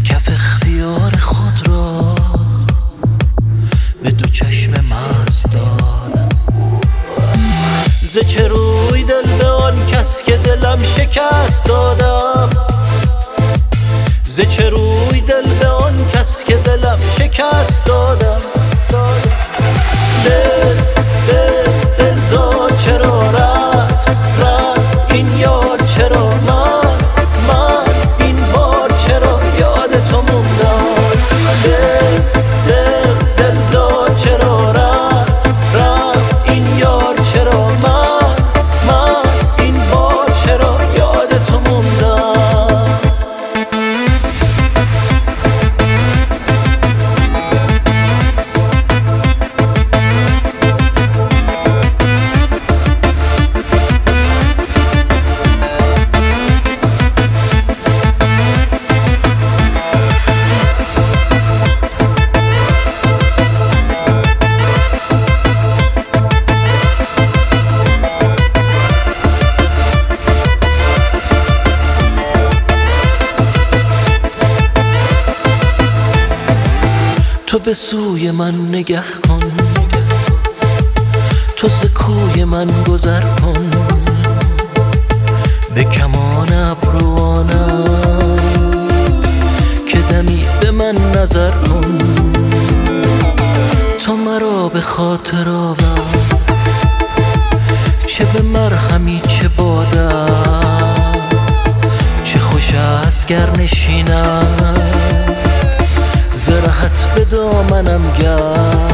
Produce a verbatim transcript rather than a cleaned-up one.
کف اختیار خود را به دو چشم مست دادم. ز چه روی دل به آن کس که دلم شکست دادم، ز چه روی دل به آن کس که دلم شکست دادم. دل دل دل تا چرا رفت رفت این یار، چرا من من این بار چرا یاد تو موندم. دل دل دل تا چرا رفت رفت این یار، چرا من من این بار چرا یاد تو موندم. تو به سوی من نگه کن، تو ز کوی من گذر کن، به کمان ابروانت که دمی به من نظر کن. تو مرا به خاطر آور، چه به مرهمی چه بادم، چه خوش است گر نشینم ز رهت به دامنم گرد.